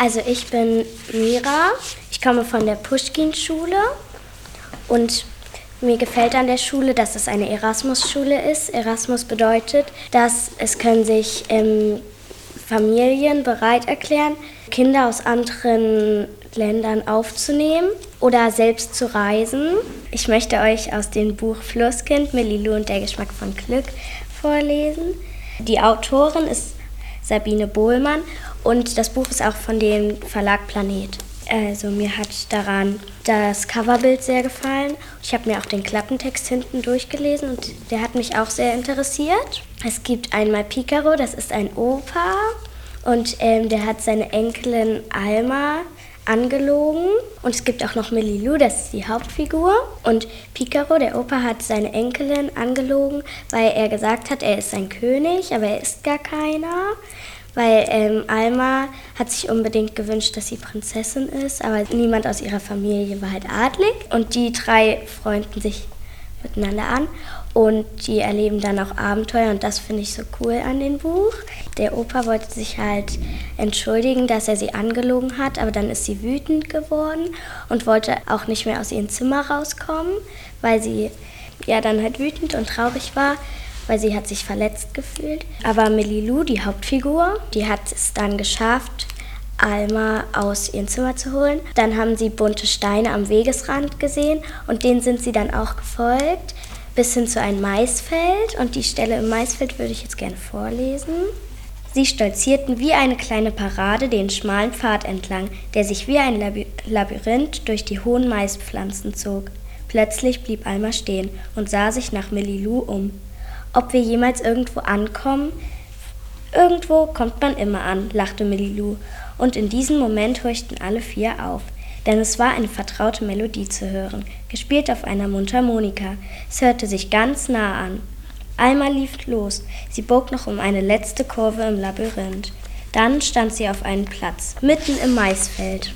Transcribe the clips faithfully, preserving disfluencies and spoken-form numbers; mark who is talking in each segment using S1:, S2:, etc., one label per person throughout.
S1: Also ich bin Mira, ich komme von der Puschkin-Schule und mir gefällt an der Schule, dass es eine Erasmus-Schule ist. Erasmus bedeutet, dass es können sich ähm, Familien bereit erklären, Kinder aus anderen Ländern aufzunehmen oder selbst zu reisen. Ich möchte euch aus dem Buch Flusskind, Millilu und der Geschmack von Glück vorlesen. Die Autorin ist Sabine Bohlmann und das Buch ist auch von dem Verlag Planet. Also mir hat daran das Coverbild sehr gefallen. Ich habe mir auch den Klappentext hinten durchgelesen und der hat mich auch sehr interessiert. Es gibt einmal Picaro, das ist ein Opa und ähm, der hat seine Enkelin Alma angelogen. Und es gibt auch noch Millilu, das ist die Hauptfigur. Und Picaro, der Opa, hat seine Enkelin angelogen, weil er gesagt hat, er ist ein König, aber er ist gar keiner. Weil ähm, Alma hat sich unbedingt gewünscht, dass sie Prinzessin ist, aber niemand aus ihrer Familie war halt adlig. Und die drei freunden sich miteinander an und die erleben dann auch Abenteuer und das finde ich so cool an dem Buch. Der Opa wollte sich halt entschuldigen, dass er sie angelogen hat, aber dann ist sie wütend geworden und wollte auch nicht mehr aus ihrem Zimmer rauskommen, weil sie ja dann halt wütend und traurig war, weil sie hat sich verletzt gefühlt. Aber Millilu, die Hauptfigur, die hat es dann geschafft, Alma aus ihrem Zimmer zu holen. Dann haben sie bunte Steine am Wegesrand gesehen und denen sind sie dann auch gefolgt, bis hin zu einem Maisfeld. Und die Stelle im Maisfeld würde ich jetzt gerne vorlesen. Sie stolzierten wie eine kleine Parade den schmalen Pfad entlang, der sich wie ein Laby- Labyrinth durch die hohen Maispflanzen zog. Plötzlich blieb Alma stehen und sah sich nach Millilu um. Ob wir jemals irgendwo ankommen? Irgendwo kommt man immer an, lachte Millilu. Und in diesem Moment horchten alle vier auf. Denn es war eine vertraute Melodie zu hören, gespielt auf einer Mundharmonika. Es hörte sich ganz nah an. Alma lief los. Sie bog noch um eine letzte Kurve im Labyrinth. Dann stand sie auf einem Platz, mitten im Maisfeld.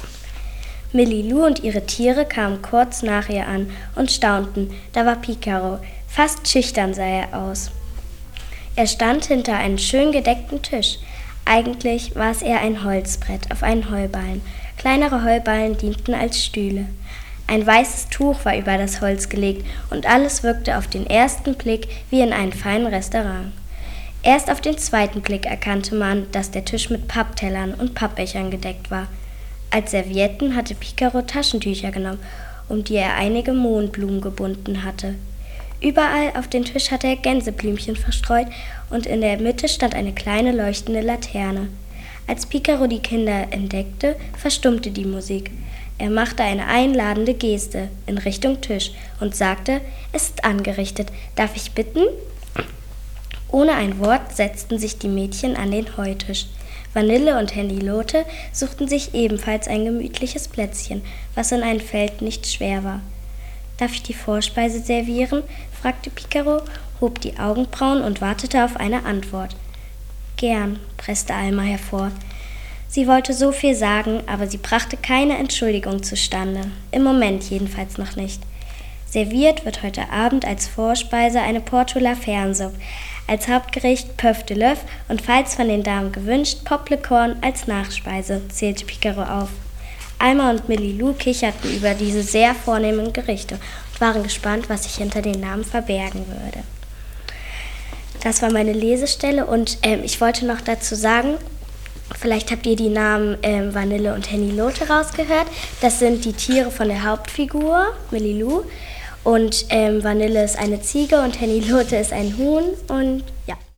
S1: Millilu und ihre Tiere kamen kurz nach ihr an und staunten. Da war Picaro. Fast schüchtern sah er aus. Er stand hinter einem schön gedeckten Tisch. Eigentlich war es eher ein Holzbrett auf einen Heuballen. Kleinere Heuballen dienten als Stühle. Ein weißes Tuch war über das Holz gelegt und alles wirkte auf den ersten Blick wie in einem feinen Restaurant. Erst auf den zweiten Blick erkannte man, dass der Tisch mit Papptellern und Pappbechern gedeckt war. Als Servietten hatte Picaro Taschentücher genommen, um die er einige Mohnblumen gebunden hatte. Überall auf den Tisch hatte er Gänseblümchen verstreut und in der Mitte stand eine kleine leuchtende Laterne. Als Picaro die Kinder entdeckte, verstummte die Musik. Er machte eine einladende Geste in Richtung Tisch und sagte, es ist angerichtet, darf ich bitten? Ohne ein Wort setzten sich die Mädchen an den Heutisch. Vanille und Hennilote suchten sich ebenfalls ein gemütliches Plätzchen, was in einem Feld nicht schwer war. »Darf ich die Vorspeise servieren?« fragte Picaro, hob die Augenbrauen und wartete auf eine Antwort. »Gern«, presste Alma hervor. Sie wollte so viel sagen, aber sie brachte keine Entschuldigung zustande. Im Moment jedenfalls noch nicht. Serviert wird heute Abend als Vorspeise eine Portulafernsuppe, als Hauptgericht Pœuf de l'œuf und falls von den Damen gewünscht, Popcorn als Nachspeise, zählte Picaro auf. Alma und Millilu kicherten über diese sehr vornehmen Gerichte und waren gespannt, was sich hinter den Namen verbergen würde. Das war meine Lesestelle und ähm, ich wollte noch dazu sagen, vielleicht habt ihr die Namen ähm, Vanille und Hennilote rausgehört. Das sind die Tiere von der Hauptfigur, Millilu. Und ähm, Vanille ist eine Ziege und Hennilote ist ein Huhn. Und ja.